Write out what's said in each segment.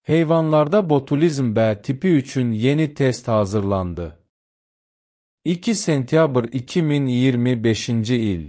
Heyvanlarda botulizm B tipi üçün yeni test hazırlandı. 2 sentyabr 2025-ci il.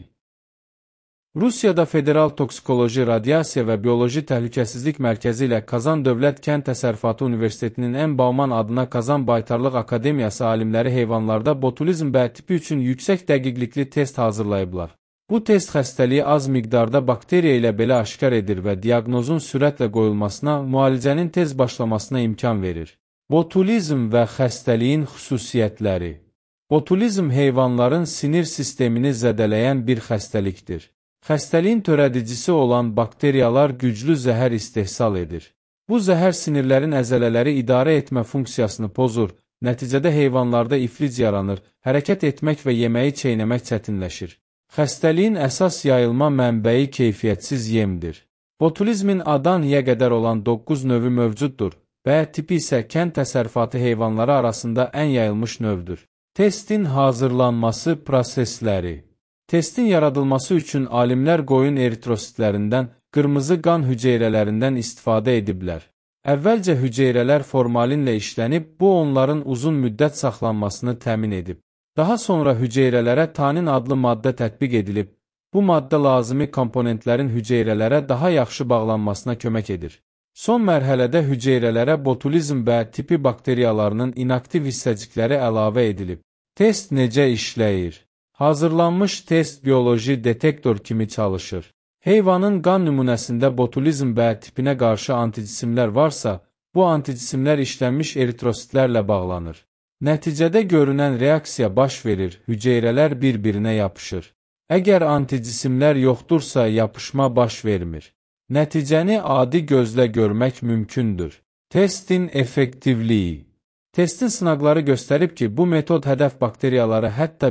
Rusiyada Federal Toksikoloji, Radiasiya və Bioloji Təhlükəsizlik Mərkəzi ilə Kazan Dövlət Kənd Təsərrüfatı Universitetinin N. Bauman adına Kazan Baytarlıq Akademiyası alimləri heyvanlarda botulizm B tipi üçün yüksək dəqiqlikli test hazırlayıblar. Bu test xəstəliyi az miqdarda bakteriya ilə belə aşkar edir və diaqnozun sürətlə qoyulmasına, müalicənin tez başlamasına imkan verir. Botulizm və xəstəliyin xüsusiyyətləri. Botulizm heyvanların sinir sistemini zədələyən bir xəstəlikdir. Xəstəliyin törədicisi olan bakteriyalar güclü zəhər istehsal edir. Bu zəhər sinirlərin əzələləri idarə etmə funksiyasını pozur, nəticədə heyvanlarda iflic yaranır, hərəkət etmək və yeməyi çeynəmək çətinləşir. Xəstəliyin əsas yayılma mənbəyi keyfiyyətsiz yemdir. Botulizmin A-dan Y-yə qədər olan 9 növü mövcuddur. B tipi isə kənd təsərrüfatı heyvanları arasında ən yayılmış növdür. Testin hazırlanması prosesləri. Testin yaradılması üçün alimlər qoyun eritrositlərindən, qırmızı qan hüceyrələrindən istifadə ediblər. Əvvəlcə hüceyrələr formalinlə işlənib, bu onların uzun müddət saxlanmasını təmin edib. Daha sonra hüceyrələrə tanin adlı maddə tətbiq edilib. Bu maddə lazımi komponentlərin hüceyrələrə daha yaxşı bağlanmasına kömək edir. Son mərhələdə hüceyrələrə botulizm B tipi bakteriyalarının inaktiv hissəcikləri əlavə edilib. Test necə işləyir? Hazırlanmış test bioloji detektor kimi çalışır. Heyvanın qan nümunəsində botulizm B tipinə qarşı anticisimlər varsa, bu anticisimlər işlənmiş eritrositlərlə bağlanır. Nəticədə görünən reaksiya baş verir, hüceyrələr bir-birinə yapışır. Əgər anticisimlər yoxdursa, yapışma baş vermir. Nəticəni adi gözlə görmək mümkündür. Testin effektivliyi. Testin sınaqları göstərib ki, bu metod hədəf bakteriyaları hətta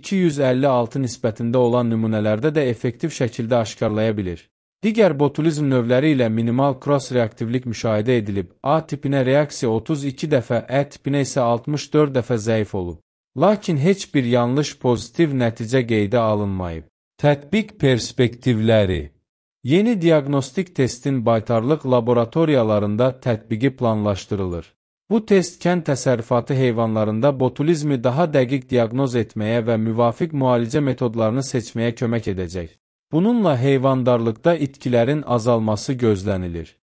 1:256 nisbətində olan nümunələrdə də effektiv şəkildə aşkarlaya bilir. Digər botulizm növləri ilə minimal cross-reaktivlik müşahidə edilib, A tipinə reaksiya 32 dəfə, E tipinə isə 64 dəfə zəif olub. Lakin heç bir yanlış pozitiv nəticə qeydə alınmayıb. Tətbiq perspektivləri. Yeni diaqnostik testin baytarlıq laboratoriyalarında tətbiqi planlaşdırılır. Bu test kənd təsərrüfatı heyvanlarında botulizmi daha dəqiq diaqnoz etməyə və müvafiq müalicə metodlarını seçməyə kömək edəcək. Bununla heyvandarlıqda itkilərin azalması gözlənilir.